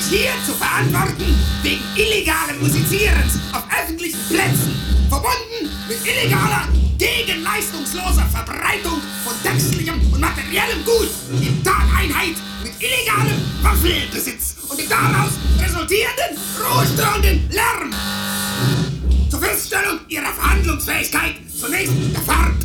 ist hier zu verantworten wegen illegalen Musizierens auf öffentlichen Plätzen, verbunden mit illegaler, gegenleistungsloser Verbreitung von textlichem und materiellem Gut in Tateinheit mit illegalem Waffenbesitz und dem daraus resultierenden, ruhestreuenden Lärm. Zur Feststellung ihrer Verhandlungsfähigkeit zunächst der Farbe.